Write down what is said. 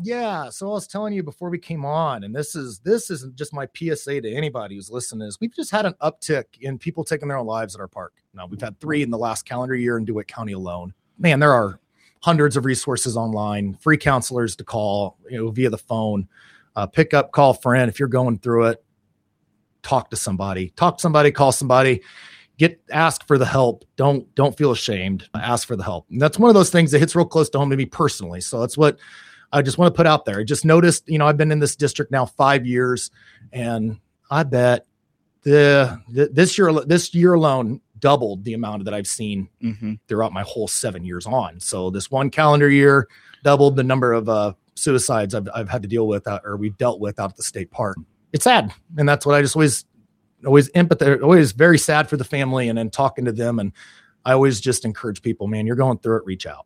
Yeah. So I was telling you before we came on, and this isn't just my PSA to anybody who's listening, is we've just had an uptick in people taking their own lives at our park. Now we've had 3 in the last calendar year in DeWitt County alone. Man, there are hundreds of resources online, free counselors to call, via the phone, pick up, call a friend. If you're going through it, talk to somebody, call somebody, ask for the help. Don't feel ashamed. Ask for the help. And that's one of those things that hits real close to home to me personally. So that's what I just want to put out there. I just noticed, I've been in this district now 5 years, and I bet this year alone doubled the amount that I've seen throughout my whole 7 years on. So this one calendar year doubled the number of suicides I've had to deal with or we've dealt with out at the state park. It's sad. And that's what I just always empathetic, always very sad for the family, and then talking to them. And I always just encourage people, man, you're going through it, reach out.